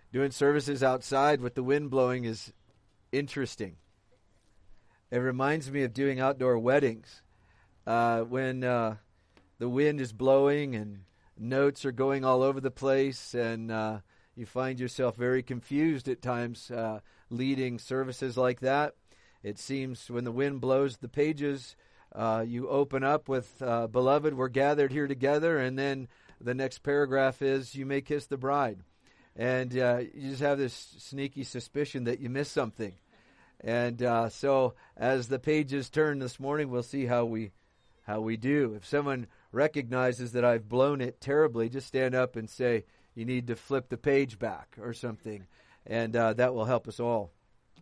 Doing services outside with the wind blowing is interesting. It reminds me of doing outdoor weddings when the wind is blowing and notes are going all over the place, and you find yourself very confused at times leading services like that. It seems when the wind blows the pages, you open up with, "Beloved, we're gathered here together," and then the next paragraph is, "You may kiss the bride." And you just have this sneaky suspicion that you missed something. And so as the pages turn this morning, we'll see how we do. If someone recognizes that I've blown it terribly, just stand up and say, "You need to flip the page back," or something. And that will help us all.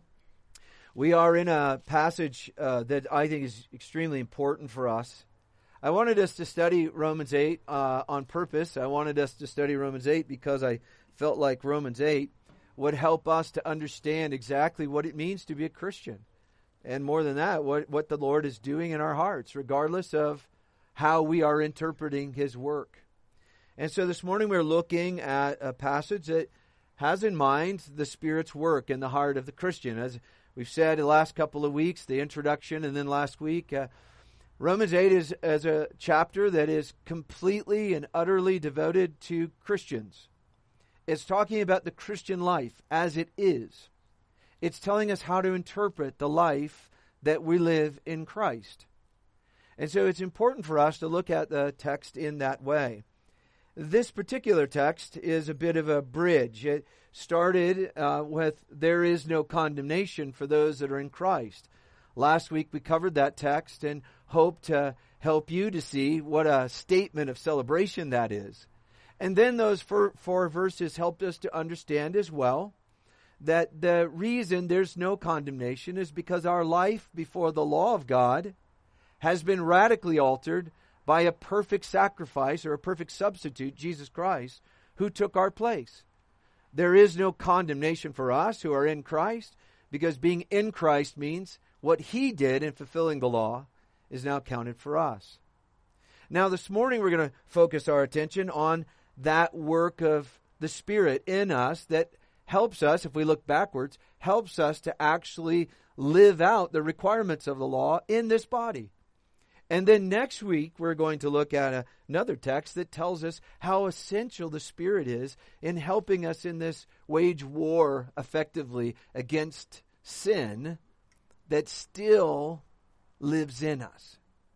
We are in a passage that I think is extremely important for us. I wanted us to study Romans 8 on purpose. I wanted us to study Romans 8 because I felt like Romans 8 would help us to understand exactly what it means to be a Christian. And more than that, what the Lord is doing in our hearts, regardless of how we are interpreting His work. And so this morning we're looking at a passage that has in mind the Spirit's work in the heart of the Christian. As we've said the last couple of weeks, the introduction, and then last week, Romans 8 is a chapter that is completely and utterly devoted to Christians. It's talking about the Christian life as it is. It's telling us how to interpret the life that we live in Christ. And so it's important for us to look at the text in that way. This particular text is a bit of a bridge. It started with, "There is no condemnation for those that are in Christ." Last week we covered that text and hoped to help you to see what a statement of celebration that is. And then those four verses helped us to understand as well that the reason there's no condemnation is because our life before the law of God has been radically altered by a perfect sacrifice or a perfect substitute, Jesus Christ, who took our place. There is no condemnation for us who are in Christ, because being in Christ means what He did in fulfilling the law is now counted for us. Now this morning we're going to focus our attention on that work of the Spirit in us that helps us, if we look backwards, helps us to actually live out the requirements of the law in this body. And then next week we're going to look at another text that tells us how essential the Spirit is in helping us in this wage war effectively against sin that still lives in us.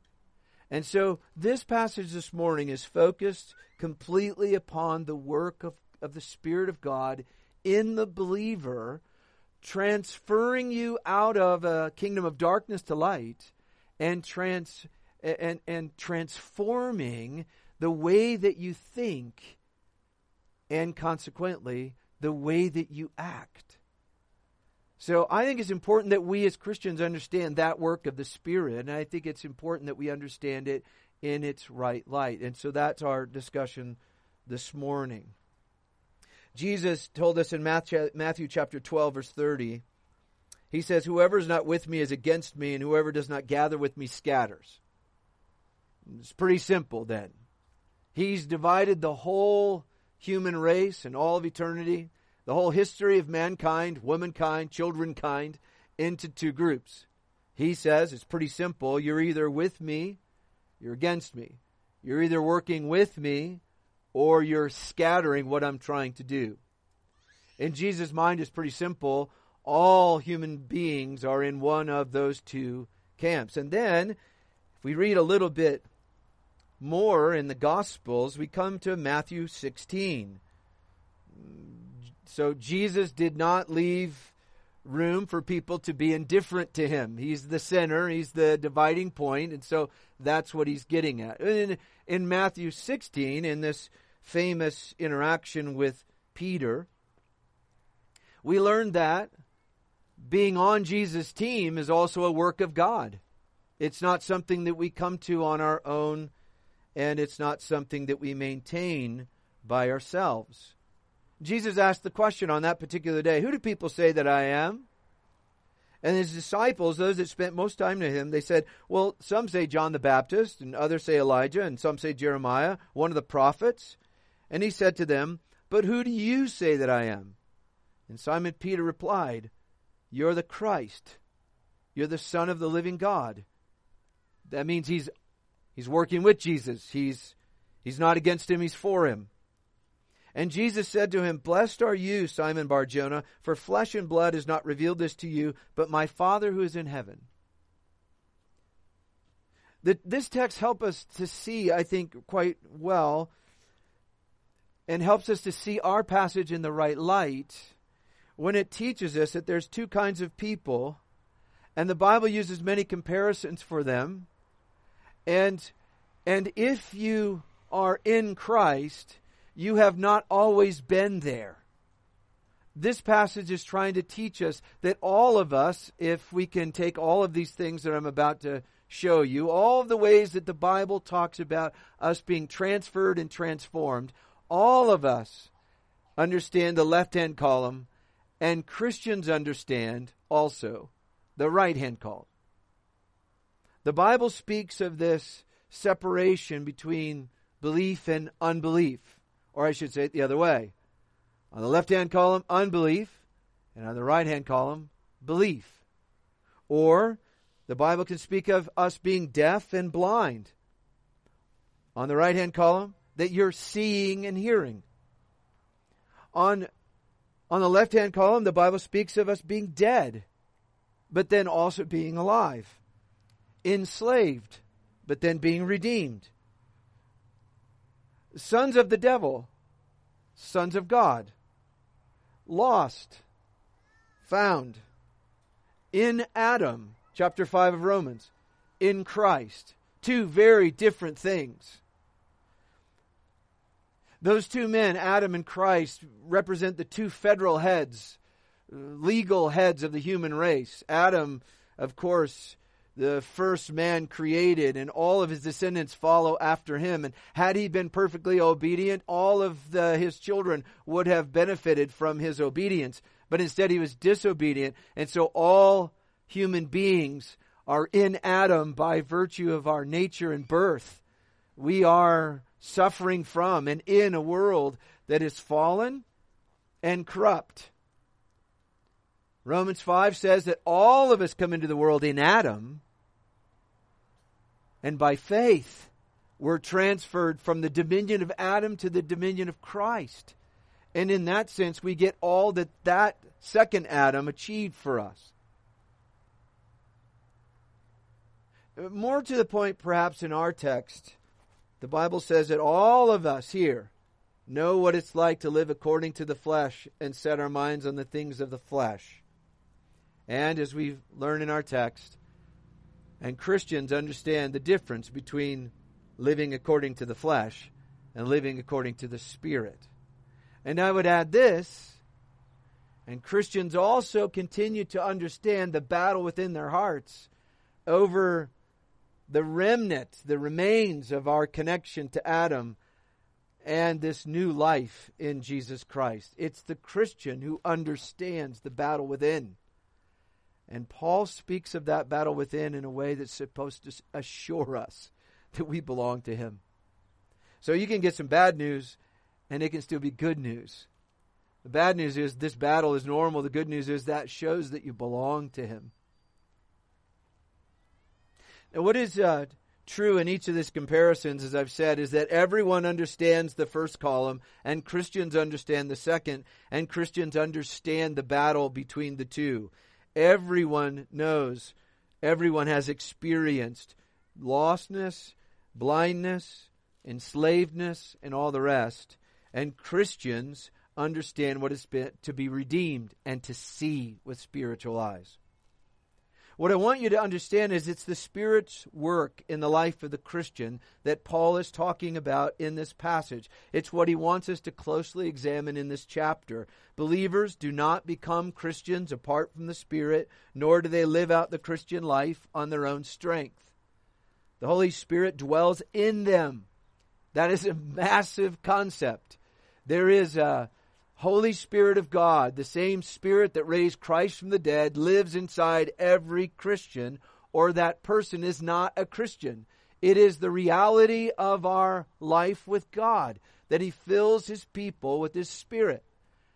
And so this passage this morning is focused completely upon the work of the Spirit of God in the believer, transferring you out of a kingdom of darkness to light and transforming the way that you think and consequently the way that you act. So I think it's important that we as Christians understand that work of the Spirit, and I think it's important that we understand it in its right light. And so that's our discussion this morning. Jesus told us in Matthew chapter 12, verse 30, He says, "Whoever is not with me is against me, and whoever does not gather with me scatters." It's pretty simple then. He's divided the whole human race and all of eternity, the whole history of mankind, womankind, childrenkind, into two groups. He says, it's pretty simple, you're either with me, you're against me. You're either working with me, or you're scattering what I'm trying to do. In Jesus' mind, it's pretty simple. All human beings are in one of those two camps. And then, if we read a little bit more in the Gospels, we come to Matthew 16. So Jesus did not leave room for people to be indifferent to Him. He's the center. He's the dividing point. And so that's what He's getting at. In Matthew 16, in this famous interaction with Peter, we learned that being on Jesus' team is also a work of God. It's not something that we come to on our own, and it's not something that we maintain by ourselves. Jesus asked the question on that particular day, "Who do people say that I am?" And His disciples, those that spent most time to Him, they said, well, some say John the Baptist, and others say Elijah, and some say Jeremiah, one of the prophets. And He said to them, "But who do you say that I am?" And Simon Peter replied, "You're the Christ. You're the Son of the living God." That means he's working with Jesus. He's not against him, he's for him. And Jesus said to him, "Blessed are you, Simon Bar-Jonah, for flesh and blood has not revealed this to you, but my Father who is in heaven." This text helps us to see, I think, quite well, and helps us to see our passage in the right light when it teaches us that there's two kinds of people, and the Bible uses many comparisons for them. And if you are in Christ, you have not always been there. This passage is trying to teach us that all of us, if we can take all of these things that I'm about to show you, all of the ways that the Bible talks about us being transferred and transformed, all of us understand the left-hand column, and Christians understand also the right-hand column. The Bible speaks of this separation between belief and unbelief, or I should say it the other way. On the left-hand column, unbelief, and on the right-hand column, belief. Or the Bible can speak of us being deaf and blind. On the right-hand column, that you're seeing and hearing. On the left-hand column, the Bible speaks of us being dead, but then also being alive. Enslaved, but then being redeemed. Sons of the devil, sons of God. Lost, found. In Adam, chapter 5 of Romans. In Christ. Two very different things. Those two men, Adam and Christ, represent the two federal heads, legal heads of the human race. Adam, of course, the first man created, and all of his descendants follow after him. And had he been perfectly obedient, all of his children would have benefited from his obedience. But instead he was disobedient, and so all human beings are in Adam by virtue of our nature and birth. We are suffering from and in a world that is fallen and corrupt. Romans 5 says that all of us come into the world in Adam, and by faith we're transferred from the dominion of Adam to the dominion of Christ. And in that sense we get all that second Adam achieved for us. More to the point perhaps in our text, the Bible says that all of us here know what it's like to live according to the flesh and set our minds on the things of the flesh. And as we learn in our text, and Christians understand the difference between living according to the flesh and living according to the Spirit. And I would add this, and Christians also continue to understand the battle within their hearts over the remnant, the remains of our connection to Adam and this new life in Jesus Christ. It's the Christian who understands the battle within. And Paul speaks of that battle within in a way that's supposed to assure us that we belong to him. So you can get some bad news, and it can still be good news. The bad news is this battle is normal. The good news is that shows that you belong to him. Now, what is true in each of these comparisons, as I've said, is that everyone understands the first column, and Christians understand the second, and Christians understand the battle between the two. Everyone knows, everyone has experienced lostness, blindness, enslavedness, and all the rest. And Christians understand what it's been to be redeemed and to see with spiritual eyes. What I want you to understand is it's the Spirit's work in the life of the Christian that Paul is talking about in this passage. It's what he wants us to closely examine in this chapter. Believers do not become Christians apart from the Spirit, nor do they live out the Christian life on their own strength. The Holy Spirit dwells in them. That is a massive concept. There is a Holy Spirit of God, the same Spirit that raised Christ from the dead, lives inside every Christian, or that person is not a Christian. It is the reality of our life with God, that he fills his people with his Spirit.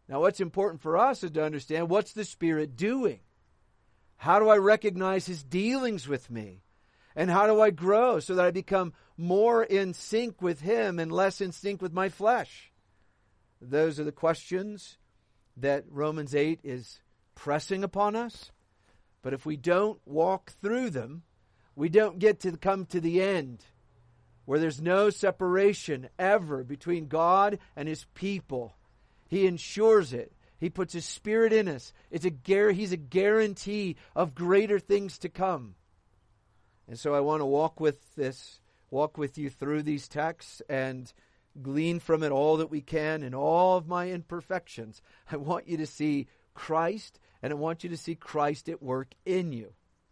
Now, what's important for us is to understand, what's the Spirit doing? How do I recognize His dealings with me? And how do I grow so that I become more in sync with Him and less in sync with my flesh? Those are the questions that Romans 8 is pressing upon us. But if we don't walk through them, we don't get to come to the end, where there's no separation ever between God and His people. He ensures it. He puts His Spirit in us. He's a guarantee of greater things to come. And so I want to walk with you through these texts and glean from it all that we can in all of my imperfections. I want you to see Christ, and I want you to see Christ at work in you.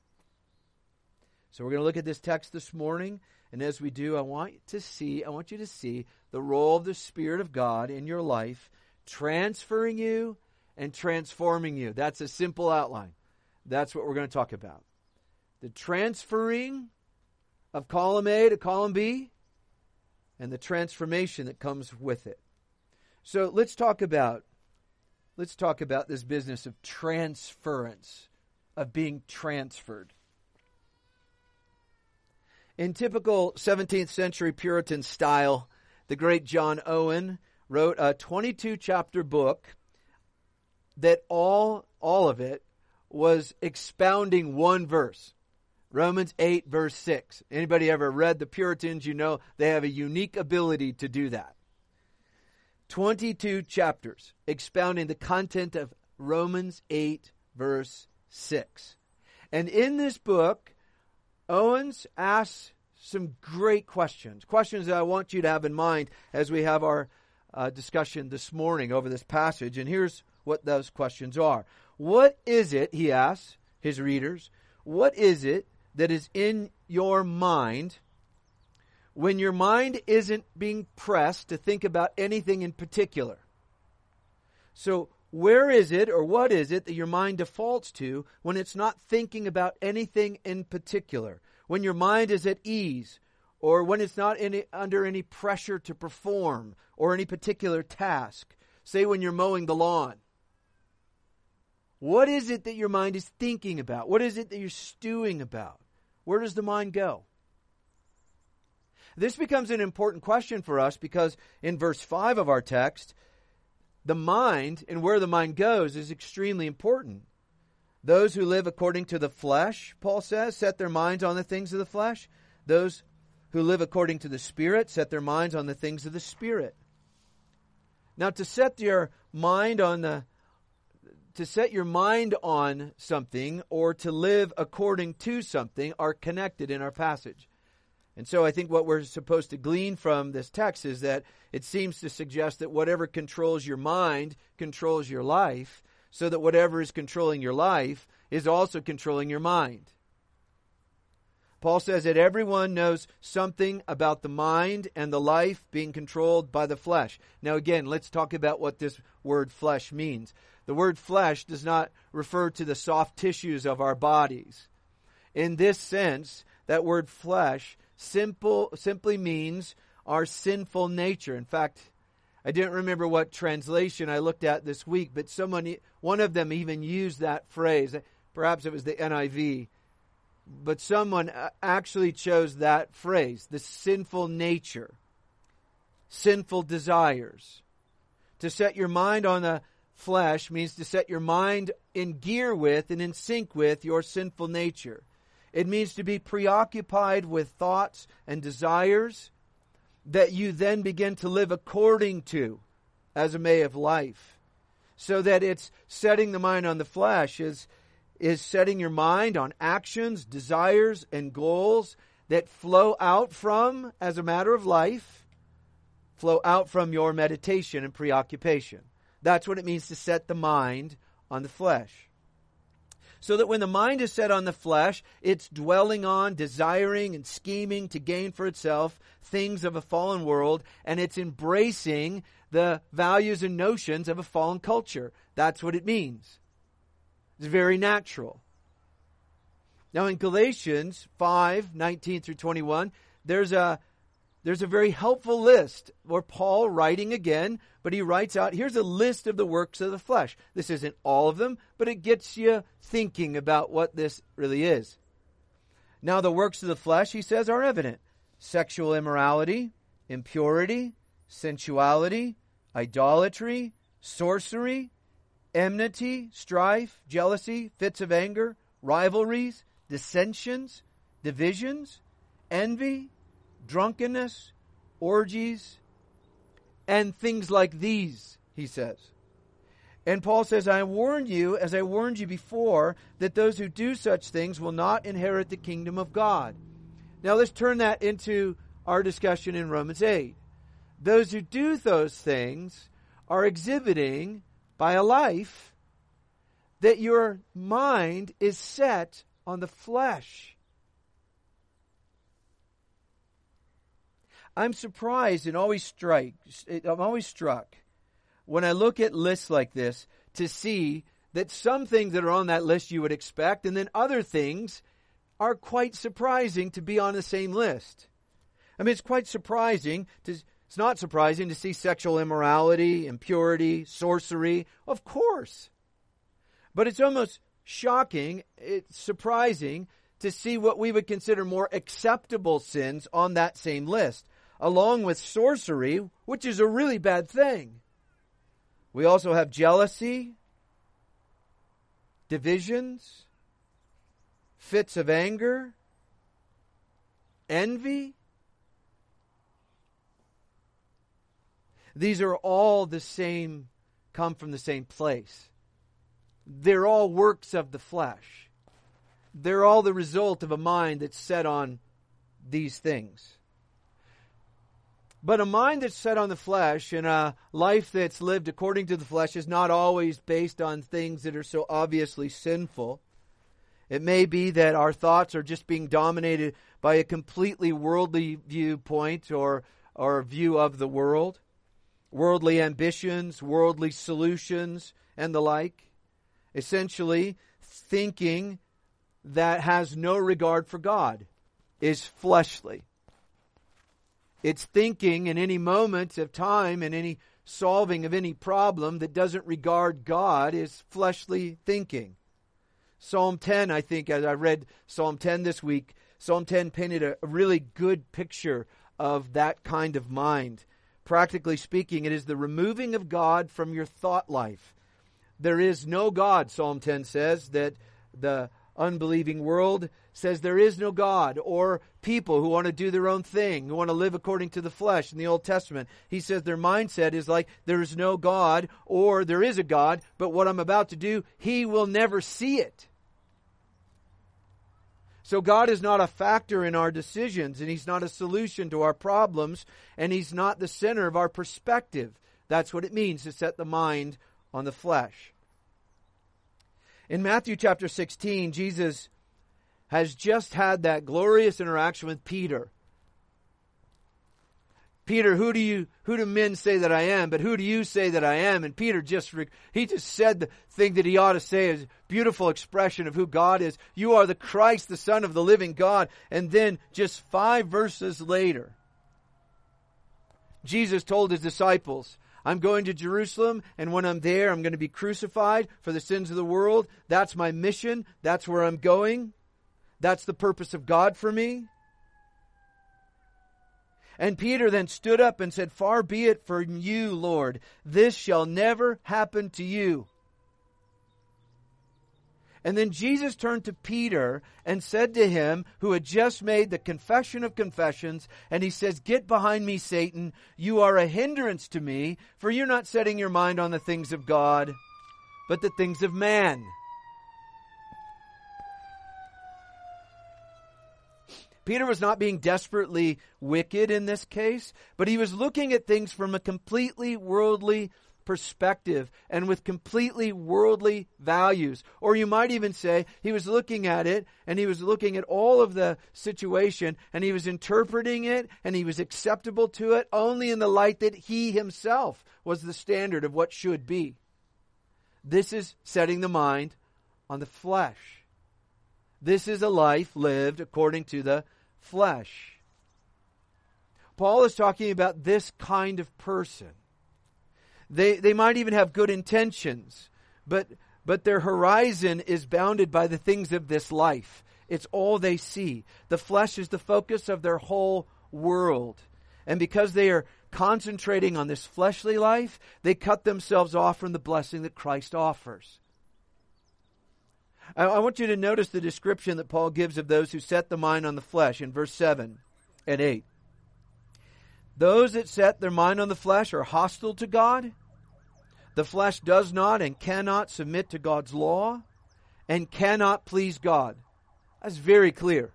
So we're going to look at this text this morning, and as we do, I want you to see the role of the Spirit of God in your life, transferring you and transforming you. That's a simple outline. That's what we're going to talk about. The transferring of column A to column B, and the transformation that comes with it. So let's talk about this business of transference, of being transferred. In typical 17th century Puritan style, the great John Owen wrote a 22-chapter book that all of it was expounding one verse. Romans 8, verse 6. Anybody ever read the Puritans? You know they have a unique ability to do that. 22 chapters expounding the content of Romans 8, verse 6. And in this book, Owens asks some great questions that I want you to have in mind as we have our discussion this morning over this passage. And here's what those questions are. What is it, he asks his readers, what is it that is in your mind when your mind isn't being pressed to think about anything in particular? So where is it, or what is it, that your mind defaults to when it's not thinking about anything in particular? When your mind is at ease, or when it's not under any pressure to perform or any particular task? Say when you're mowing the lawn. What is it that your mind is thinking about? What is it that you're stewing about? Where does the mind go? This becomes an important question for us because in verse 5 of our text, the mind and where the mind goes is extremely important. Those who live according to the flesh, Paul says, set their minds on the things of the flesh. Those who live according to the Spirit set their minds on the things of the Spirit. Now, to set your mind on something or to live according to something are connected in our passage. And so I think what we're supposed to glean from this text is that it seems to suggest that whatever controls your mind controls your life, so that whatever is controlling your life is also controlling your mind. Paul says that everyone knows something about the mind and the life being controlled by the flesh. Now again, let's talk about what this word flesh means. The word flesh does not refer to the soft tissues of our bodies. In this sense, that word flesh simply means our sinful nature. In fact, I didn't remember what translation I looked at this week, but one of them even used that phrase. Perhaps it was the NIV. But someone actually chose that phrase, the sinful nature, sinful desires. To set your mind on the flesh means to set your mind in gear with and in sync with your sinful nature. It means to be preoccupied with thoughts and desires that you then begin to live according to as a way of life. So that it's setting the mind on the flesh is setting your mind on actions, desires, and goals that flow out from, as a matter of life, flow out from your meditation and preoccupation. That's what it means to set the mind on the flesh. So that when the mind is set on the flesh, it's dwelling on, desiring, and scheming to gain for itself things of a fallen world, and it's embracing the values and notions of a fallen culture. That's what it means. It's very natural. Now in Galatians 5:19 through 21, there's a there's a very helpful list, or Paul writing again, but he writes out, here's a list of the works of the flesh. This isn't all of them, but it gets you thinking about what this really is. Now the works of the flesh, he says, are evident. Sexual immorality, impurity, sensuality, idolatry, sorcery, enmity, strife, jealousy, fits of anger, rivalries, dissensions, divisions, envy, drunkenness, orgies, and things like these, he says. And Paul says, I warn you, as I warned you before, that those who do such things will not inherit the kingdom of God. Now let's turn that into our discussion in Romans 8. Those who do those things are exhibiting by a life that your mind is set on the flesh. I'm surprised and I'm always struck when I look at lists like this to see that some things that are on that list you would expect, and then other things are quite surprising to be on the same list. I mean, it's not surprising to see sexual immorality, impurity, sorcery, of course. But it's almost shocking, it's surprising to see what we would consider more acceptable sins on that same list, along with sorcery, which is a really bad thing. We also have jealousy, divisions, fits of anger, envy. These are all come from the same place. They're all works of the flesh. They're all the result of a mind that's set on these things. But a mind that's set on the flesh and a life that's lived according to the flesh is not always based on things that are so obviously sinful. It may be that our thoughts are just being dominated by a completely worldly viewpoint or view of the world, worldly ambitions, worldly solutions, and the like. Essentially, thinking that has no regard for God is fleshly. It's thinking in any moment of time and any solving of any problem that doesn't regard God is fleshly thinking. Psalm 10, I think, as I read Psalm 10 this week, Psalm 10 painted a really good picture of that kind of mind. Practically speaking, it is the removing of God from your thought life. There is no God, Psalm 10 says, that the unbelieving world says there is no God, or people who want to do their own thing, who want to live according to the flesh in the Old Testament. He says their mindset is like there is no God, or there is a God, but what I'm about to do, He will never see it. So God is not a factor in our decisions, and He's not a solution to our problems, and He's not the center of our perspective. That's what it means to set the mind on the flesh. In Matthew chapter 16, Jesus has just had that glorious interaction with Peter. Peter, who do men say that I am? But who do you say that I am? And Peter just said the thing that he ought to say, is a beautiful expression of who God is. You are the Christ, the Son of the living God. And then just 5 verses later, Jesus told His disciples, I'm going to Jerusalem, and when I'm there, I'm going to be crucified for the sins of the world. That's my mission. That's where I'm going. That's the purpose of God for me. And Peter then stood up and said, Far be it from you, Lord. This shall never happen to you. And then Jesus turned to Peter and said to him, who had just made the confession of confessions, and He says, Get behind me, Satan. You are a hindrance to me, for you're not setting your mind on the things of God, but the things of man. Peter was not being desperately wicked in this case, but he was looking at things from a completely worldly perspective and with completely worldly values. Or you might even say he was looking at it and he was looking at all of the situation and he was interpreting it and he was acceptable to it only in the light that he himself was the standard of what should be. This is setting the mind on the flesh. This is a life lived according to the flesh. Paul is talking about this kind of person. They might even have good intentions, but their horizon is bounded by the things of this life. It's all they see. The flesh is the focus of their whole world. And because they are concentrating on this fleshly life, they cut themselves off from the blessing that Christ offers. I want you to notice the description that Paul gives of those who set the mind on the flesh in verse 7 and 8. Those that set their mind on the flesh are hostile to God. The flesh does not and cannot submit to God's law and cannot please God. That's very clear.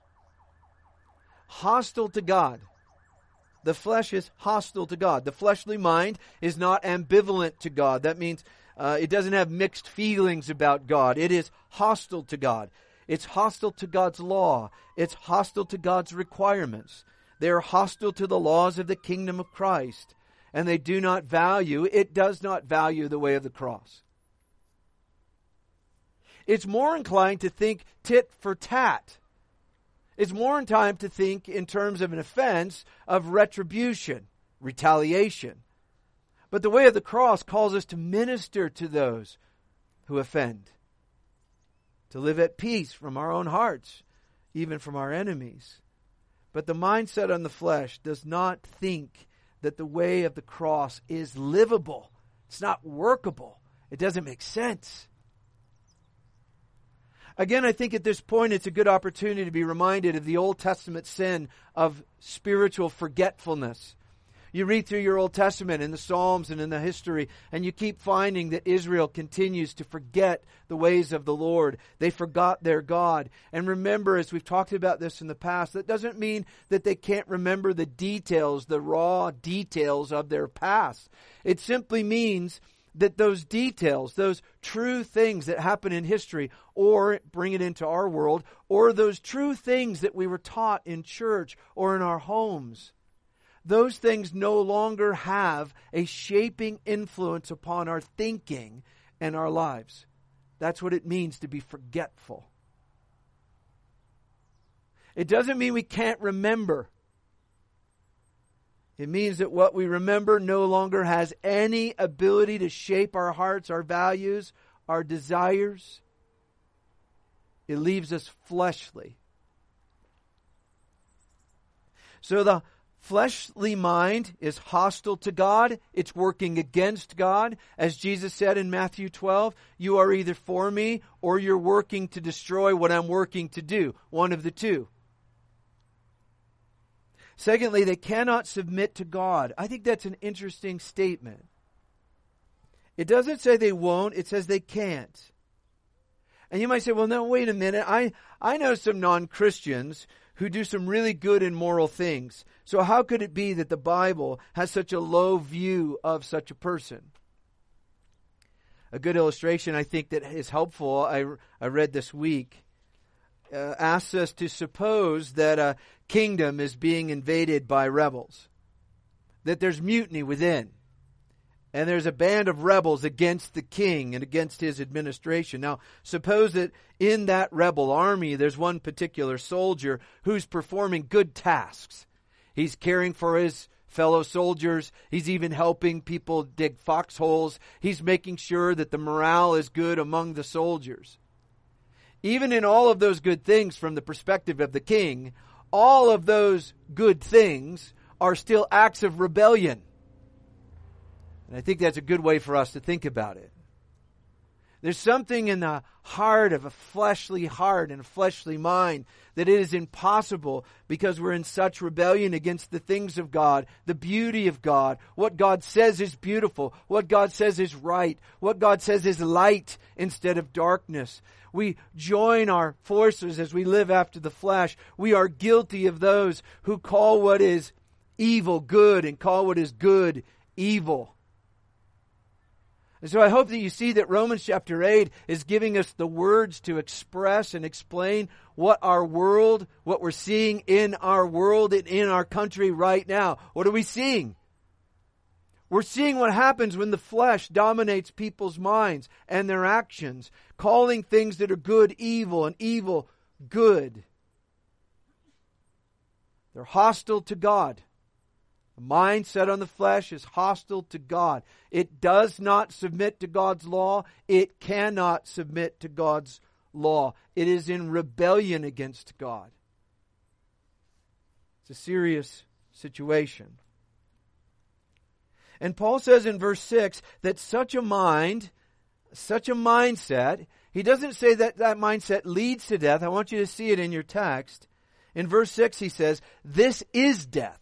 Hostile to God. The flesh is hostile to God. The fleshly mind is not ambivalent to God. That means it doesn't have mixed feelings about God. It is hostile to God. It's hostile to God's law. It's hostile to God's requirements. They are hostile to the laws of the kingdom of Christ. And they do not value, it does not value the way of the cross. It's more inclined to think tit for tat. It's more inclined to think in terms of an offense of retribution, retaliation. But the way of the cross calls us to minister to those who offend, to live at peace from our own hearts, even from our enemies. But the mindset on the flesh does not think that the way of the cross is livable. It's not workable. It doesn't make sense. Again, I think at this point it's a good opportunity to be reminded of the Old Testament sin of spiritual forgetfulness. You read through your Old Testament in the Psalms and in the history, and you keep finding that Israel continues to forget the ways of the Lord. They forgot their God. And remember, as we've talked about this in the past, that doesn't mean that they can't remember the details, the raw details of their past. It simply means that those details, those true things that happen in history, or bring it into our world, or those true things that we were taught in church or in our homes, those things no longer have a shaping influence upon our thinking and our lives. That's what it means to be forgetful. It doesn't mean we can't remember. It means that what we remember no longer has any ability to shape our hearts, our values, our desires. It leaves us fleshly. So the fleshly mind is hostile to God. It's working against God. As Jesus said in Matthew 12, you are either for me or you're working to destroy what I'm working to do. One of the two. Secondly, they cannot submit to God. I think that's an interesting statement. It doesn't say they won't, it says they can't. And you might say, well, no, wait a minute. I know some non-Christians who do some really good and moral things. So how could it be that the Bible has such a low view of such a person? A good illustration I think that is helpful, I read this week, asks us to suppose that a kingdom is being invaded by rebels, that there's mutiny within, and there's a band of rebels against the king and against his administration. Now, suppose that in that rebel army there's one particular soldier who's performing good tasks. He's caring for his fellow soldiers. He's even helping people dig foxholes. He's making sure that the morale is good among the soldiers. Even in all of those good things from the perspective of the king, all of those good things are still acts of rebellion. And I think that's a good way for us to think about it. There's something in the heart of a fleshly heart and a fleshly mind that it is impossible because we're in such rebellion against the things of God, the beauty of God, what God says is beautiful, what God says is right, what God says is light instead of darkness. We join our forces as we live after the flesh. We are guilty of those who call what is evil good and call what is good evil. And so I hope that you see that Romans chapter 8 is giving us the words to express and explain what our world, what we're seeing in our world and in our country right now. What are we seeing? We're seeing what happens when the flesh dominates people's minds and their actions, calling things that are good evil and evil good. They're hostile to God. A mind set on the flesh is hostile to God. It does not submit to God's law. It cannot submit to God's law. It is in rebellion against God. It's a serious situation. And Paul says in verse 6 that such a mindset, he doesn't say that that mindset leads to death. I want you to see it in your text. In verse 6 he says, this is death.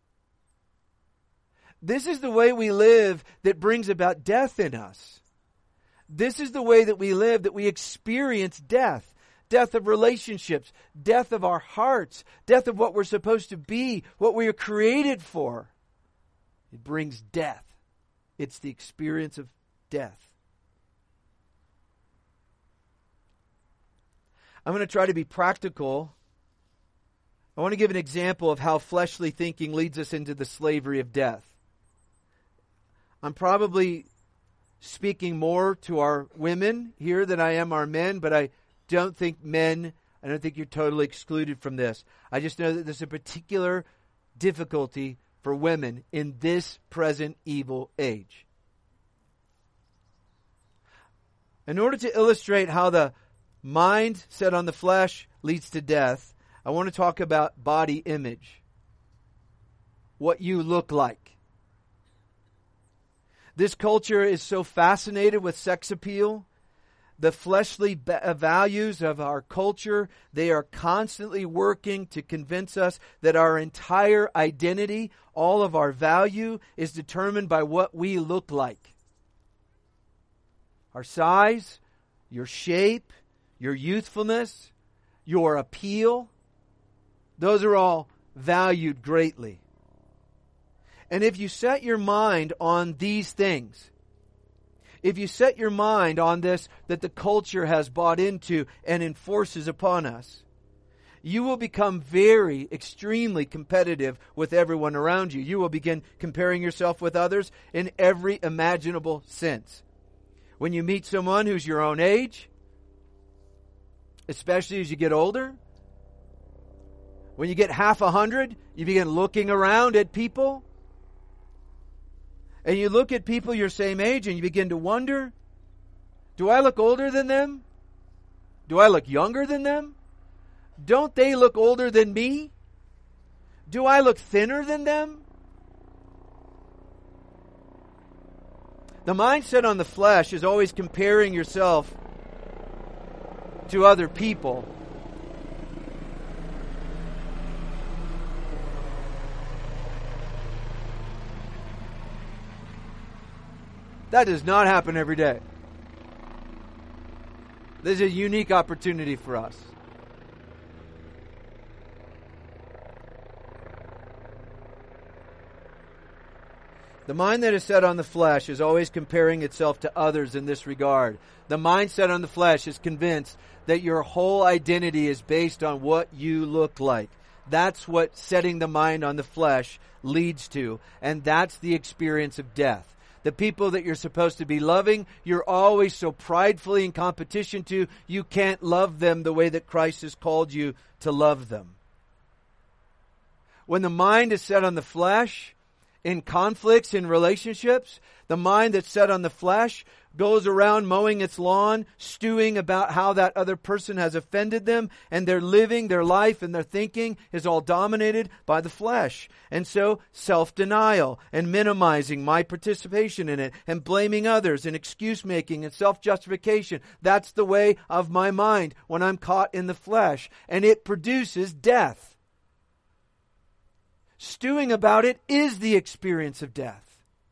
This is the way we live that brings about death in us. This is the way that we live, that we experience death. Death of relationships, death of our hearts, death of what we're supposed to be, what we are created for. It brings death. It's the experience of death. I'm going to try to be practical. I want to give an example of how fleshly thinking leads us into the slavery of death. I'm probably speaking more to our women here than I am our men, but I don't think you're totally excluded from this. I just know that there's a particular difficulty for women in this present evil age. In order to illustrate how the mind set on the flesh leads to death, I want to talk about body image. What you look like. This culture is so fascinated with sex appeal. The fleshly values of our culture, they are constantly working to convince us that our entire identity, all of our value, is determined by what we look like. Our size, your shape, your youthfulness, your appeal, those are all valued greatly. And if you set your mind on these things, if you set your mind on this that the culture has bought into and enforces upon us, you will become extremely competitive with everyone around you. You will begin comparing yourself with others in every imaginable sense. When you meet someone who's your own age, especially as you get older, when you get half 100, you begin looking around at people. And you look at people your same age and you begin to wonder, do I look older than them? Do I look younger than them? Don't they look older than me? Do I look thinner than them? The mindset on the flesh is always comparing yourself to other people. That does not happen every day. This is a unique opportunity for us. The mind that is set on the flesh is always comparing itself to others in this regard. The mind set on the flesh is convinced that your whole identity is based on what you look like. That's what setting the mind on the flesh leads to, and that's the experience of death. The people that you're supposed to be loving, you're always so pridefully in competition to, you can't love them the way that Christ has called you to love them. When the mind is set on the flesh, in conflicts, in relationships, the mind that's set on the flesh goes around mowing its lawn, stewing about how that other person has offended them, and they're living their life and their thinking is all dominated by the flesh. And so self-denial and minimizing my participation in it and blaming others and excuse-making and self-justification. That's the way of my mind when I'm caught in the flesh. And it produces death. Stewing about it is the experience of death.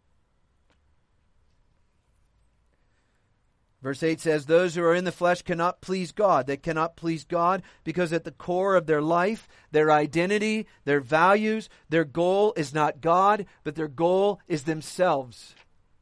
Verse 8 says, those who are in the flesh cannot please God. They cannot please God because at the core of their life, their identity, their values, their goal is not God, but their goal is themselves.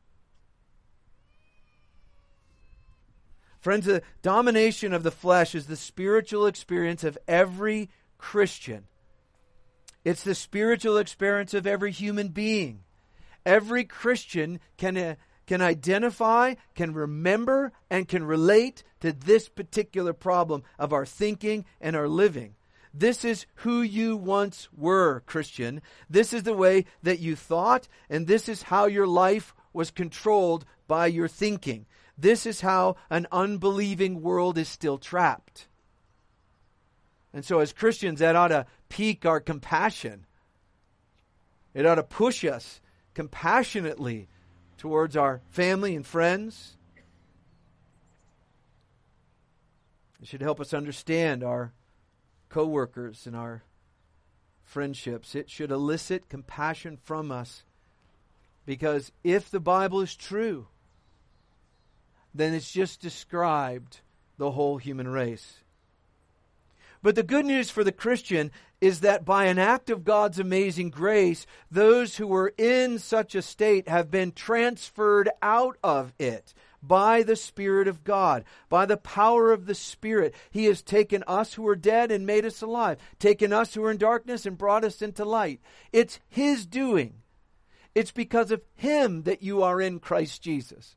Friends, the domination of the flesh is the spiritual experience of every Christian. It's the spiritual experience of every human being. Every Christian can identify, can remember, and can relate to this particular problem of our thinking and our living. This is who you once were, Christian. This is the way that you thought, and this is how your life was controlled by your thinking. This is how an unbelieving world is still trapped. And so as Christians, that ought to pique our compassion. It ought to push us compassionately towards our family and friends. It should help us understand our co-workers and our friendships. It should elicit compassion from us, because if the Bible is true, then it's just described the whole human race. But the good news for the Christian is that by an act of God's amazing grace, those who were in such a state have been transferred out of it by the Spirit of God, by the power of the Spirit. He has taken us who are dead and made us alive, taken us who are in darkness and brought us into light. It's His doing. It's because of Him that you are in Christ Jesus.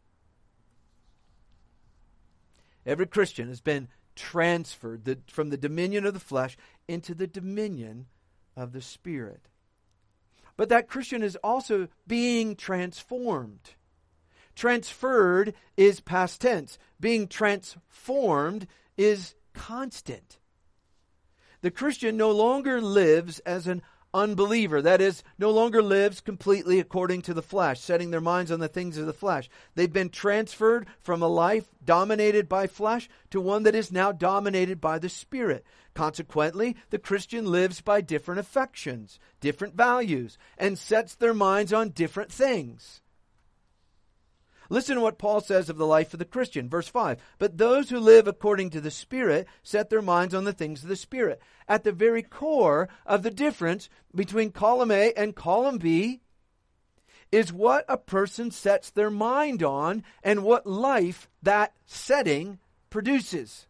Every Christian has been transferred from the dominion of the flesh into the dominion of the Spirit. But that Christian is also being transformed. Transferred is past tense. Being transformed is constant. The Christian no longer lives as an unbeliever. That is, no longer lives completely according to the flesh, setting their minds on the things of the flesh. They've been transferred from a life dominated by flesh to one that is now dominated by the Spirit. Consequently, the Christian lives by different affections, different values, and sets their minds on different things. Listen to what Paul says of the life of the Christian. Verse 5, but those who live according to the Spirit set their minds on the things of the Spirit. At the very core of the difference between column A and column B is what a person sets their mind on and what life that setting produces.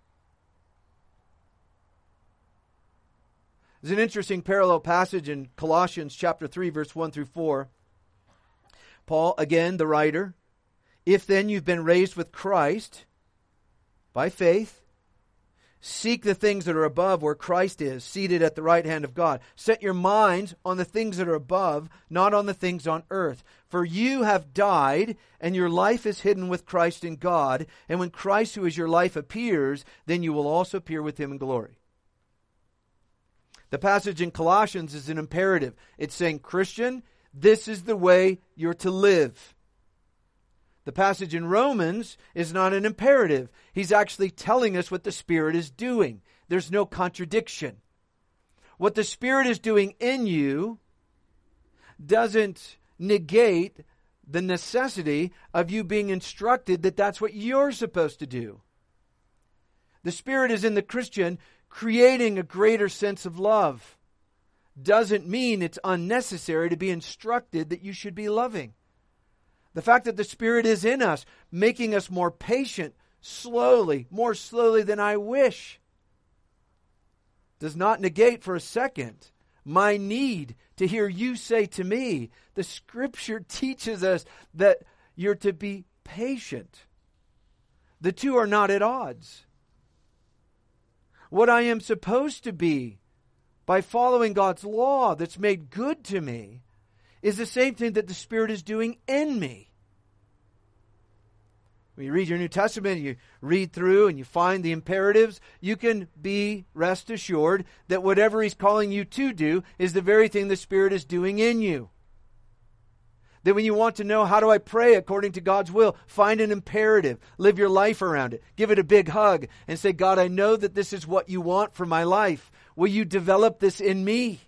There's an interesting parallel passage in Colossians chapter 3, verse 1 through 4. Paul, again, the writer, if then you've been raised with Christ by faith, seek the things that are above where Christ is, seated at the right hand of God. Set your minds on the things that are above, not on the things on earth. For you have died, and your life is hidden with Christ in God. And when Christ, who is your life, appears, then you will also appear with Him in glory. The passage in Colossians is an imperative. It's saying, Christian, this is the way you're to live. The passage in Romans is not an imperative. He's actually telling us what the Spirit is doing. There's no contradiction. What the Spirit is doing in you doesn't negate the necessity of you being instructed that that's what you're supposed to do. The Spirit is in the Christian creating a greater sense of love. Doesn't mean it's unnecessary to be instructed that you should be loving. The fact that the Spirit is in us, making us more patient, more slowly than I wish, does not negate for a second my need to hear you say to me. The Scripture teaches us that you're to be patient. The two are not at odds. What I am supposed to be by following God's law that's made good to me is the same thing that the Spirit is doing in me. When you read your New Testament, you read through and you find the imperatives, you can be rest assured that whatever He's calling you to do is the very thing the Spirit is doing in you. That when you want to know, how do I pray according to God's will? Find an imperative. Live your life around it. Give it a big hug and say, God, I know that this is what you want for my life. Will you develop this in me?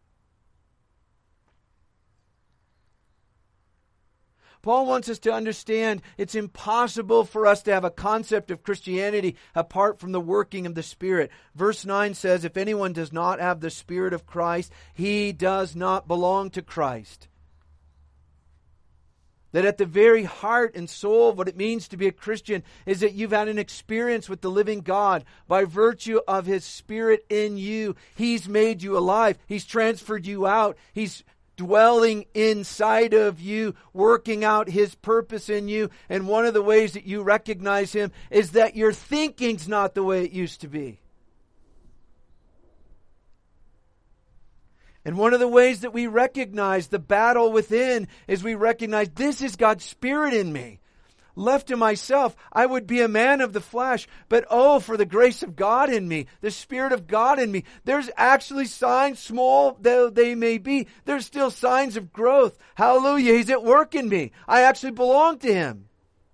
Paul wants us to understand it's impossible for us to have a concept of Christianity apart from the working of the Spirit. Verse 9 says, if anyone does not have the Spirit of Christ, he does not belong to Christ. That at the very heart and soul of what it means to be a Christian is that you've had an experience with the living God by virtue of His Spirit in you. He's made you alive. He's transferred you out. He's dwelling inside of you, working out His purpose in you. And one of the ways that you recognize Him is that your thinking's not the way it used to be. And one of the ways that we recognize the battle within is we recognize this is God's Spirit in me. Left to myself, I would be a man of the flesh, but oh, for the grace of God in me, the Spirit of God in me. There's actually signs, small though they may be, there's still signs of growth. Hallelujah, He's at work in me. I actually belong to Him.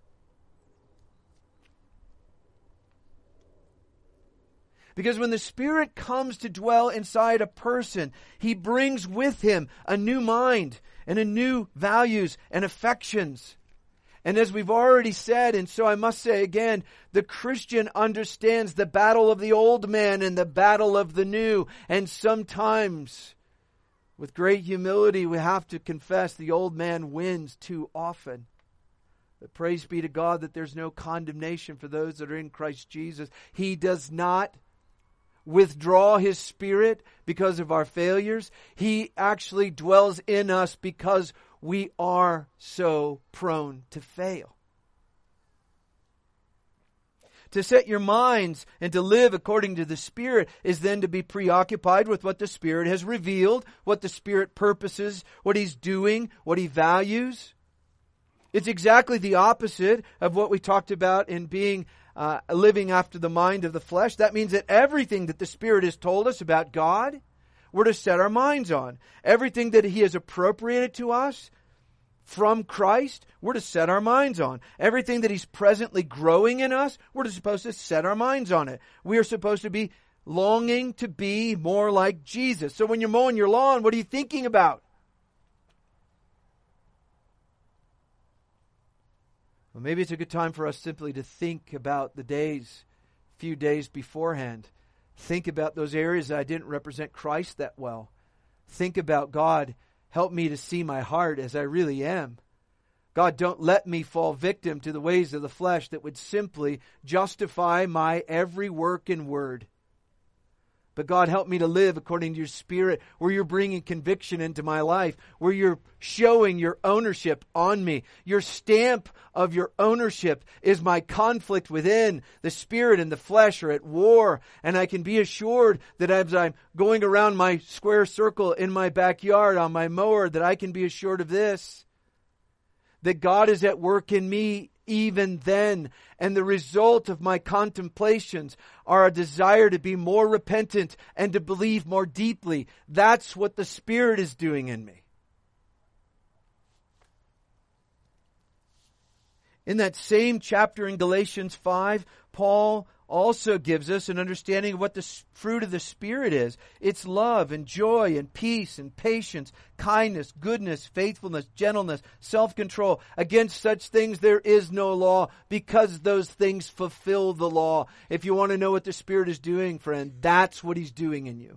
Because when the Spirit comes to dwell inside a person, He brings with Him a new mind and a new values and affections. And as we've already said, and so I must say again, the Christian understands the battle of the old man and the battle of the new. And sometimes, with great humility, we have to confess the old man wins too often. But praise be to God that there's no condemnation for those that are in Christ Jesus. He does not withdraw His Spirit because of our failures. He actually dwells in us because we are so prone to fail. To set your minds and to live according to the Spirit is then to be preoccupied with what the Spirit has revealed, what the Spirit purposes, what He's doing, what He values. It's exactly the opposite of what we talked about in being living after the mind of the flesh. That means that everything that the Spirit has told us about God, we're to set our minds on. Everything that He has appropriated to us from Christ, we're to set our minds on. Everything that He's presently growing in us, we're supposed to set our minds on it. We are supposed to be longing to be more like Jesus. So when you're mowing your lawn, what are you thinking about? Well, maybe it's a good time for us simply to think about the few days beforehand. Think about those areas that I didn't represent Christ that well. Think about, God, help me to see my heart as I really am. God, don't let me fall victim to the ways of the flesh that would simply justify my every work and word. But God, help me to live according to your Spirit, where you're bringing conviction into my life, where you're showing your ownership on me. Your stamp of your ownership is my conflict within. The Spirit and the flesh are at war, and I can be assured that as I'm going around my square circle in my backyard on my mower, that I can be assured of this, that God is at work in me even then. And the result of my contemplations are a desire to be more repentant and to believe more deeply. That's what the Spirit is doing in me. In that same chapter in Galatians 5, Paul also gives us an understanding of what the fruit of the Spirit is. It's love and joy and peace and patience, kindness, goodness, faithfulness, gentleness, self-control. Against such things there is no law, because those things fulfill the law. If you want to know what the Spirit is doing, friend, that's what He's doing in you.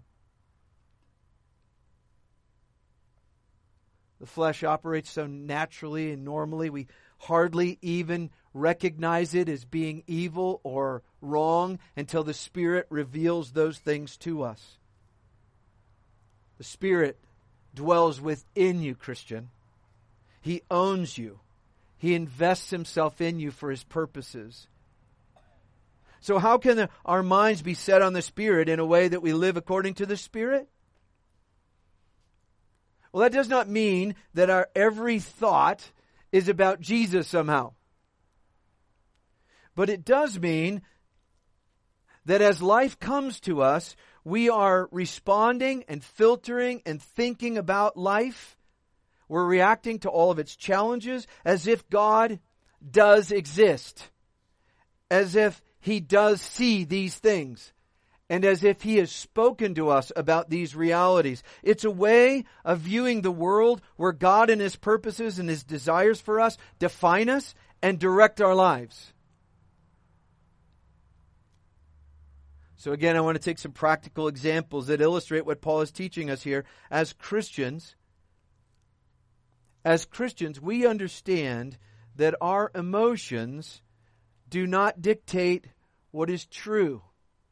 The flesh operates so naturally and normally, we hardly even recognize it as being evil or wrong until the Spirit reveals those things to us. The Spirit dwells within you, Christian. He owns you. He invests Himself in you for His purposes. So how can our minds be set on the Spirit in a way that we live according to the Spirit? Well, that does not mean that our every thought is about Jesus somehow. But it does mean that as life comes to us, we are responding and filtering and thinking about life. We're reacting to all of its challenges as if God does exist, as if He does see these things, and as if He has spoken to us about these realities. It's a way of viewing the world where God and His purposes and His desires for us define us and direct our lives. So again, I want to take some practical examples that illustrate what Paul is teaching us here. As Christians, we understand that our emotions do not dictate what is true.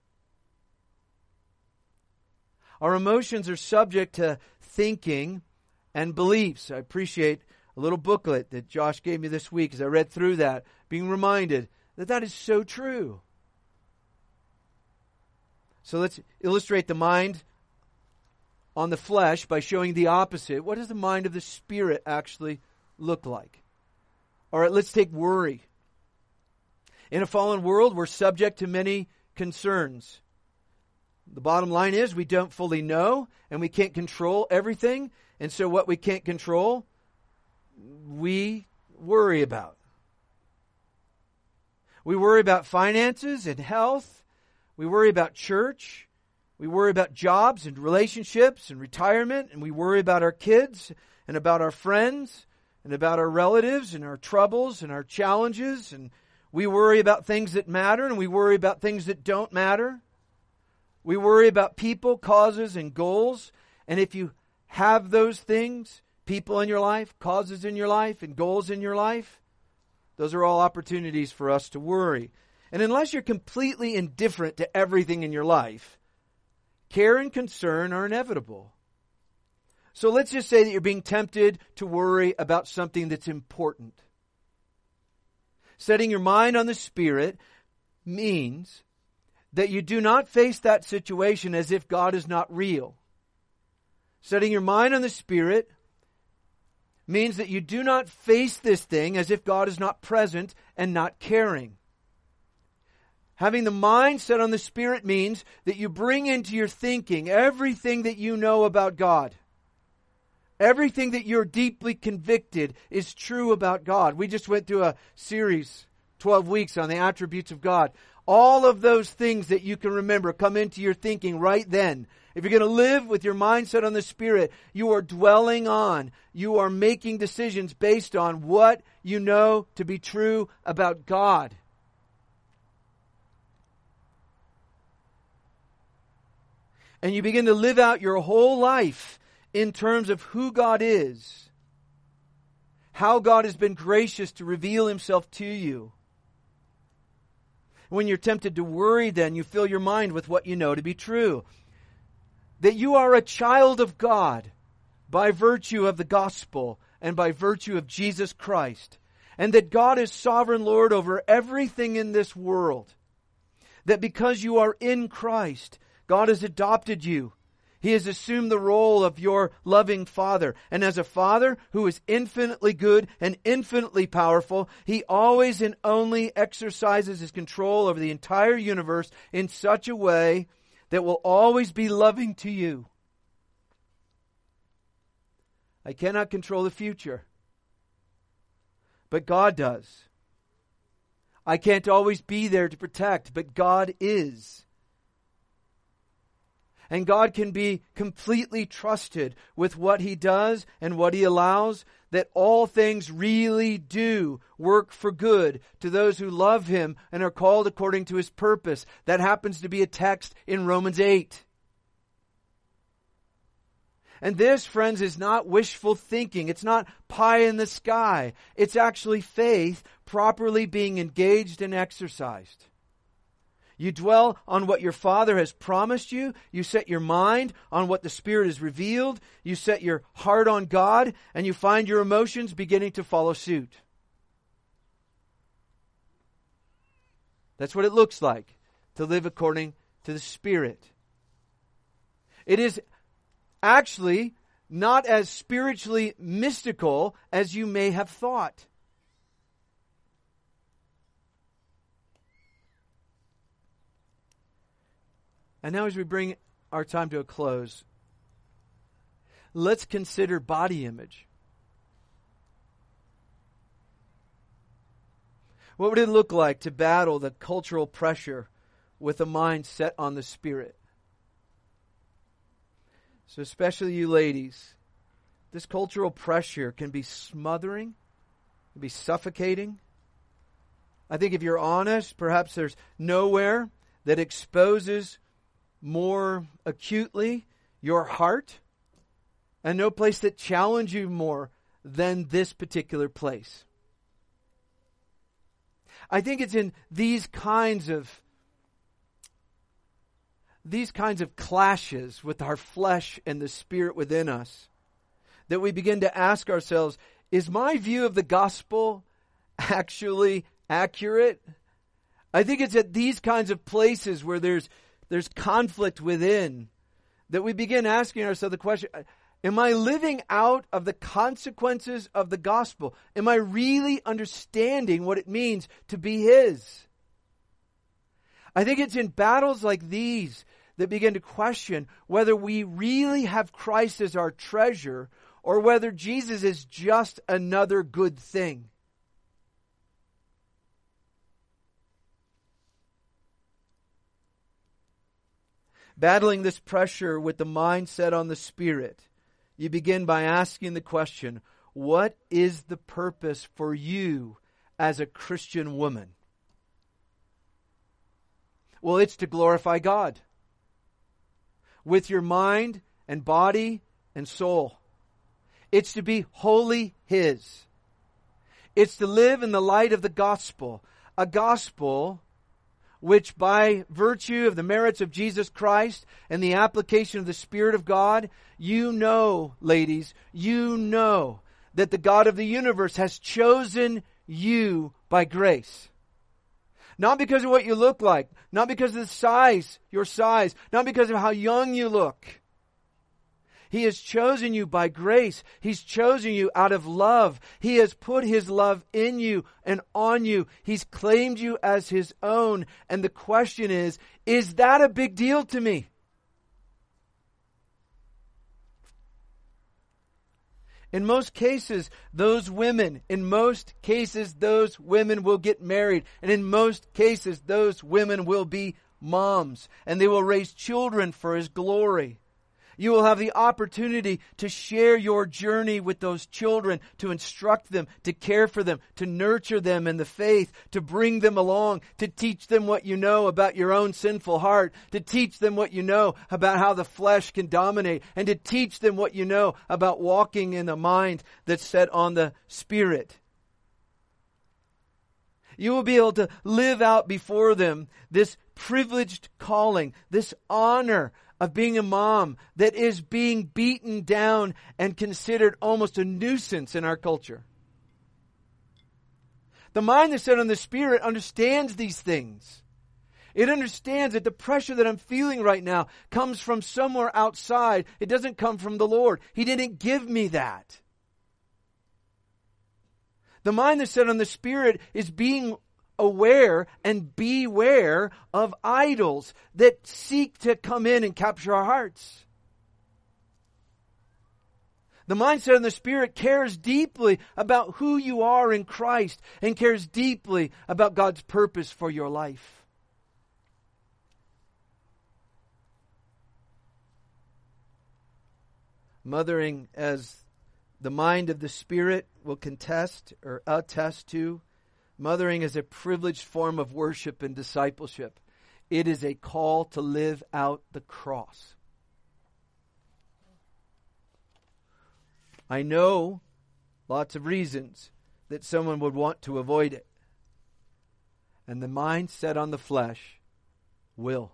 Our emotions are subject to thinking and beliefs. I appreciate a little booklet that Josh gave me this week as I read through that, being reminded that that is so true. So let's illustrate the mind on the flesh by showing the opposite, what does the mind of the Spirit actually look like? All right, let's take worry. In a fallen world, we're subject to many concerns. The bottom line is we don't fully know and we can't control everything. And so what we can't control, we worry about. We worry about finances and health. We worry about church. We worry about jobs and relationships and retirement. And we worry about our kids and about our friends and about our relatives and our troubles and our challenges. And we worry about things that matter and we worry about things that don't matter. We worry about people, causes, and goals. And if you have those things, people in your life, causes in your life, and goals in your life, those are all opportunities for us to worry. And unless you're completely indifferent to everything in your life, care and concern are inevitable. So let's just say that you're being tempted to worry about something that's important. Setting your mind on the Spirit means that you do not face that situation as if God is not real. Setting your mind on the Spirit means that you do not face this thing as if God is not present and not caring. Having the mind set on the Spirit means that you bring into your thinking everything that you know about God. Everything that you're deeply convicted is true about God. We just went through a series, 12 weeks, on the attributes of God. All of those things that you can remember come into your thinking right then. If you're going to live with your mindset on the Spirit, you are dwelling on, you are making decisions based on what you know to be true about God. And you begin to live out your whole life in terms of who God is, how God has been gracious to reveal Himself to you. When you're tempted to worry, then you fill your mind with what you know to be true. That you are a child of God by virtue of the gospel and by virtue of Jesus Christ. And that God is sovereign Lord over everything in this world. That because you are in Christ, God has adopted you. He has assumed the role of your loving Father. And as a Father who is infinitely good and infinitely powerful, He always and only exercises His control over the entire universe in such a way that will always be loving to you. I cannot control the future, but God does. I can't always be there to protect, but God is. And God can be completely trusted with what He does and what He allows, that all things really do work for good to those who love Him and are called according to His purpose. That happens to be a text in Romans 8. And this, friends, is not wishful thinking. It's not pie in the sky. It's actually faith properly being engaged and exercised. You dwell on what your Father has promised you. You set your mind on what the Spirit has revealed. You set your heart on God, and you find your emotions beginning to follow suit. That's what it looks like to live according to the Spirit. It is actually not as spiritually mystical as you may have thought. And now as we bring our time to a close, let's consider body image. What would it look like to battle the cultural pressure with a mind set on the Spirit? So especially you ladies, this cultural pressure can be smothering, can be suffocating. I think if you're honest, perhaps there's nowhere that exposes more acutely your heart, and no place that challenges you more than this particular place. I think it's in these kinds of clashes with our flesh and the Spirit within us that we begin to ask ourselves, is my view of the gospel actually accurate? I think it's at these kinds of places where there's conflict within that we begin asking ourselves the question, am I living out of the consequences of the gospel? Am I really understanding what it means to be His? I think it's in battles like these that begin to question whether we really have Christ as our treasure or whether Jesus is just another good thing. Battling this pressure with the mind set on the Spirit, you begin by asking the question, what is the purpose for you as a Christian woman? Well, it's to glorify God with your mind and body and soul. It's to be wholly His. It's to live in the light of the gospel, a gospel which by virtue of the merits of Jesus Christ and the application of the Spirit of God, you know, ladies, you know that the God of the universe has chosen you by grace. Not because of what you look like, not because of the size, your size, not because of how young you look. He has chosen you by grace. He's chosen you out of love. He has put His love in you and on you. He's claimed you as His own. And the question is that a big deal to me? In most cases, those women will get married. And in most cases, those women will be moms. And they will raise children for His glory. You will have the opportunity to share your journey with those children, to instruct them, to care for them, to nurture them in the faith, to bring them along, to teach them what you know about your own sinful heart, to teach them what you know about how the flesh can dominate, and to teach them what you know about walking in a mind that's set on the Spirit. You will be able to live out before them this privileged calling, this honor of being a mom that is being beaten down and considered almost a nuisance in our culture. The mind that's set on the Spirit understands these things. It understands that the pressure that I'm feeling right now comes from somewhere outside. It doesn't come from the Lord. He didn't give me that. The mind that's set on the Spirit is being aware and beware of idols that seek to come in and capture our hearts. The mindset of the Spirit cares deeply about who you are in Christ and cares deeply about God's purpose for your life. Mothering, as the mind of the Spirit will contest or attest to, mothering is a privileged form of worship and discipleship. It is a call to live out the cross. I know lots of reasons that someone would want to avoid it. And the mind set on the flesh will.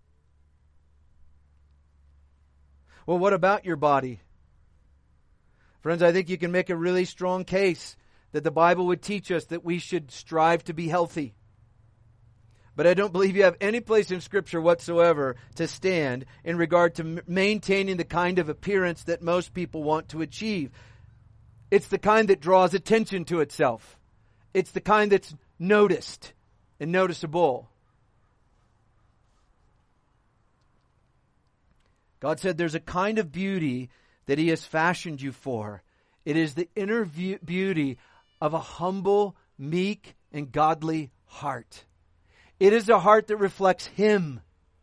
Well, what about your body? Friends, I think you can make a really strong case that the Bible would teach us that we should strive to be healthy. But I don't believe you have any place in Scripture whatsoever to stand in regard to maintaining the kind of appearance that most people want to achieve. It's the kind that draws attention to itself. It's the kind that's noticed and noticeable. God said there's a kind of beauty that He has fashioned you for. It is the inner beauty of a humble, meek, and godly heart. It is a heart that reflects Him,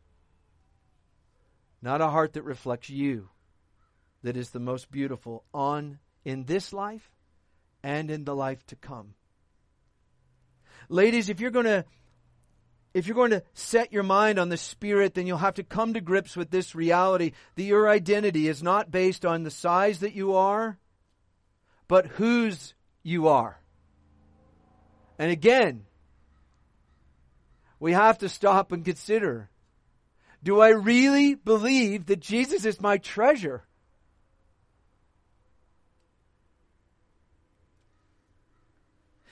not a heart that reflects you, that is the most beautiful in this life and in the life to come. Ladies, if you're going to set your mind on the Spirit, then you'll have to come to grips with this reality that your identity is not based on the size that you are, but whose you are. And again, we have to stop and consider, do I really believe that Jesus is my treasure?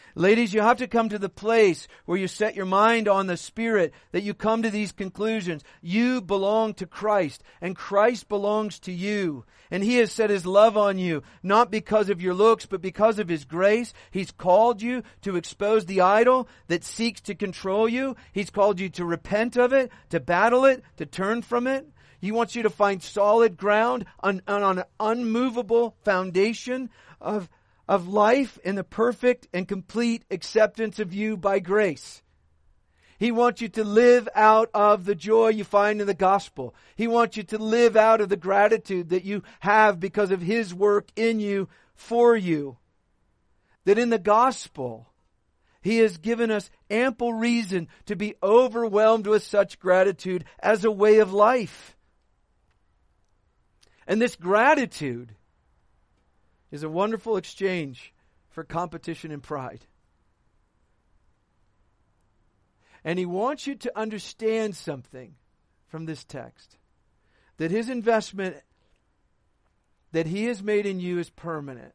Ladies, you have to come to the place where you set your mind on the Spirit, that you come to these conclusions. You belong to Christ, and Christ belongs to you. And He has set His love on you, not because of your looks, but because of His grace. He's called you to expose the idol that seeks to control you. He's called you to repent of it, to battle it, to turn from it. He wants you to find solid ground on an unmovable foundation of life in the perfect and complete acceptance of you by grace. He wants you to live out of the joy you find in the gospel. He wants you to live out of the gratitude that you have because of His work in you, for you. That in the gospel, He has given us ample reason to be overwhelmed with such gratitude as a way of life. And this gratitude is a wonderful exchange for competition and pride. And He wants you to understand something from this text. That His investment that He has made in you is permanent.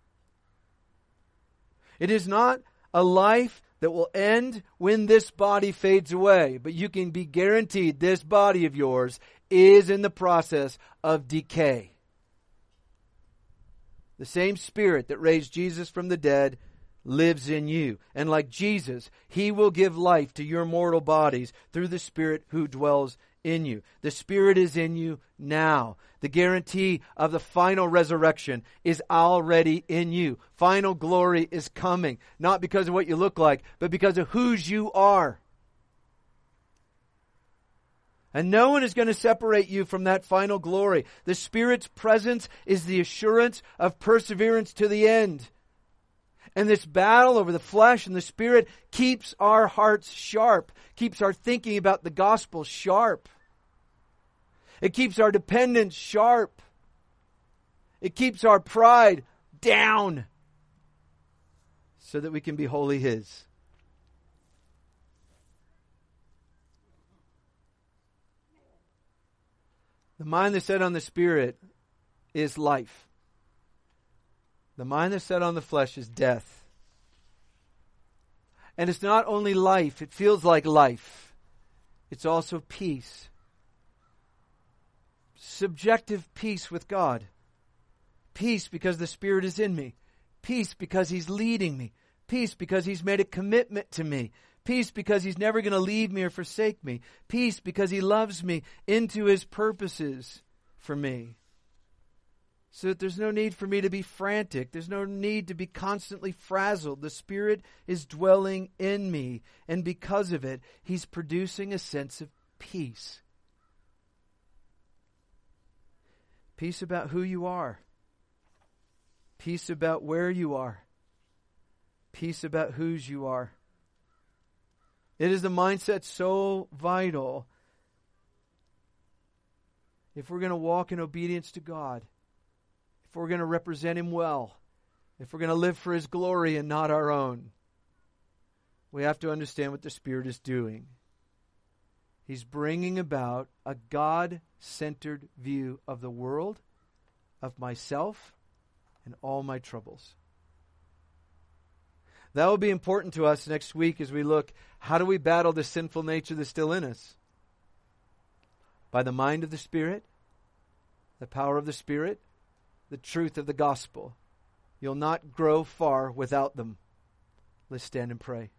It is not a life that will end when this body fades away. But you can be guaranteed this body of yours is in the process of decay. The same Spirit that raised Jesus from the dead lives in you. And like Jesus, He will give life to your mortal bodies through the Spirit who dwells in you. The Spirit is in you now. The guarantee of the final resurrection is already in you. Final glory is coming. Not because of what you look like, but because of whose you are. And no one is going to separate you from that final glory. The Spirit's presence is the assurance of perseverance to the end. And this battle over the flesh and the Spirit keeps our hearts sharp, keeps our thinking about the gospel sharp. It keeps our dependence sharp. It keeps our pride down so that we can be wholly His. The mind that's set on the Spirit is life. The mind that's set on the flesh is death. And it's not only life, it feels like life. It's also peace. Subjective peace with God. Peace because the Spirit is in me. Peace because He's leading me. Peace because He's made a commitment to me. Peace because He's never going to leave me or forsake me. Peace because He loves me into His purposes for me. So that there's no need for me to be frantic. There's no need to be constantly frazzled. The Spirit is dwelling in me. And because of it, He's producing a sense of peace. Peace about who you are. Peace about where you are. Peace about whose you are. It is a mindset so vital if we're going to walk in obedience to God, if we're going to represent Him well, if we're going to live for His glory and not our own. We have to understand what the Spirit is doing. He's bringing about a God-centered view of the world, of myself, and all my troubles. That will be important to us next week as we look, how do we battle the sinful nature that's still in us? By the mind of the Spirit, the power of the Spirit, the truth of the gospel. You'll not grow far without them. Let's stand and pray.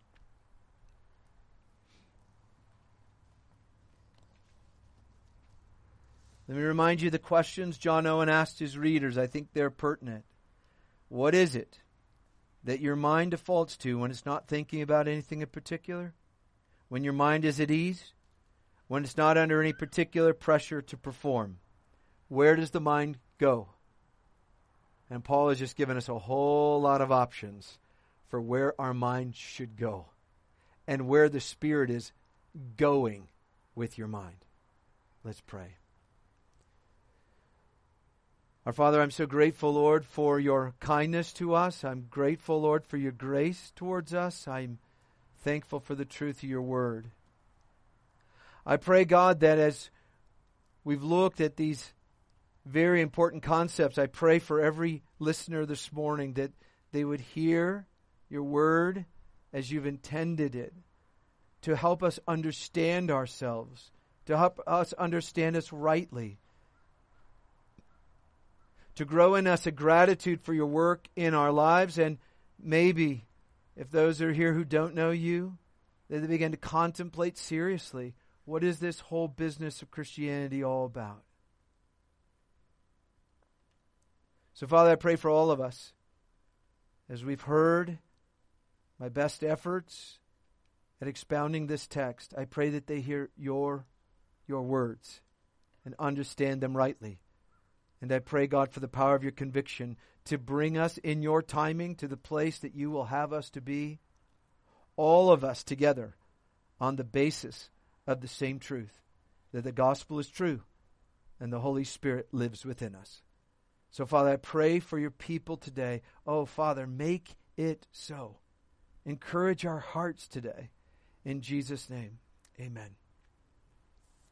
Let me remind you the questions John Owen asked his readers. I think they're pertinent. What is it that your mind defaults to when it's not thinking about anything in particular? When your mind is at ease? When it's not under any particular pressure to perform? Where does the mind go? And Paul has just given us a whole lot of options for where our mind should go and where the Spirit is going with your mind. Let's pray. Our Father, I'm so grateful, Lord, for your kindness to us. I'm grateful, Lord, for your grace towards us. I'm thankful for the truth of your word. I pray, God, that as we've looked at these very important concepts, I pray for every listener this morning that they would hear your word as you've intended it, to help us understand ourselves, to help us understand us rightly, to grow in us a gratitude for your work in our lives, and maybe, if those are here who don't know you, that they begin to contemplate seriously, what is this whole business of Christianity all about? So, Father, I pray for all of us. As we've heard my best efforts at expounding this text, I pray that they hear your words and understand them rightly. And I pray, God, for the power of your conviction to bring us in your timing to the place that you will have us to be, all of us together on the basis of the same truth, that the gospel is true and the Holy Spirit lives within us. So, Father, I pray for your people today. Oh, Father, make it so. Encourage our hearts today. In Jesus' name, amen.